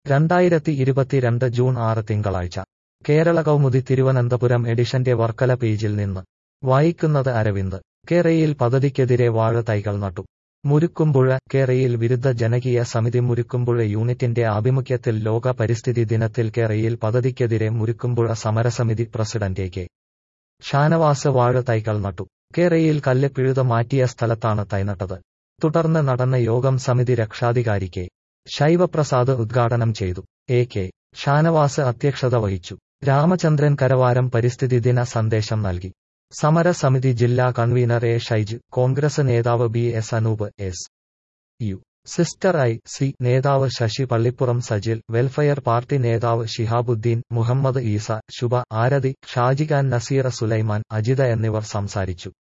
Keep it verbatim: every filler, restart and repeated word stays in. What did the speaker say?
രണ്ടായിരത്തി ഇരുപത്തിരണ്ട് ജൂൺ ആറ് തിങ്കളാഴ്ച കേരള കൗമുദി തിരുവനന്തപുരം എഡിഷന്റെ വർക്കല പേജിൽ നിന്ന് വായിക്കുന്നത് അരവിന്ദ്. കേരയിൽ പദ്ധതിക്കെതിരെ വാഴ തൈകൾ നട്ടു. മുരുക്കുംപുഴ. കേരയിൽ വിരുദ്ധ ജനകീയ സമിതി മുരുക്കുംപുഴ യൂണിറ്റിന്റെ ആഭിമുഖ്യത്തിൽ ലോക പരിസ്ഥിതി ദിനത്തിൽ കേരയിൽ പദ്ധതിക്കെതിരെ മുരുക്കുംപുഴ സമരസമിതി പ്രസിഡന്റ് കെ ഷാനവാസ് വാഴ തൈകൾ നട്ടു. കേരയിൽ കല്ല് പിഴുത് മാറ്റിയ സ്ഥലത്താണ് തൈനട്ടത്. തുടർന്ന് നടന്ന യോഗം സമിതി രക്ഷാധികാരി കെ ശൈവപ്രസാദ് ഉദ്ഘാടനം ചെയ്തു. എ കെ ഷാനവാസ് അധ്യക്ഷത വഹിച്ചു. രാമചന്ദ്രൻ കരവാരം പരിസ്ഥിതി ദിന സന്ദേശം നൽകി. സമരസമിതി ജില്ലാ കൺവീനർ എ ഷൈജ്, കോൺഗ്രസ് നേതാവ് B S Anoop, S U സിസ്റ്റർ ഐ സി നേതാവ് ശശി പള്ളിപ്പുറം സജിൽ, വെൽഫെയർ പാർട്ടി നേതാവ് ശിഹാബുദ്ദീൻ, മുഹമ്മദ് ഈസ, ശുഭ, ആരതി, ഷാജിഖാൻ, നസീറ സുലൈമാൻ, അജിത എന്നിവർ സംസാരിച്ചു.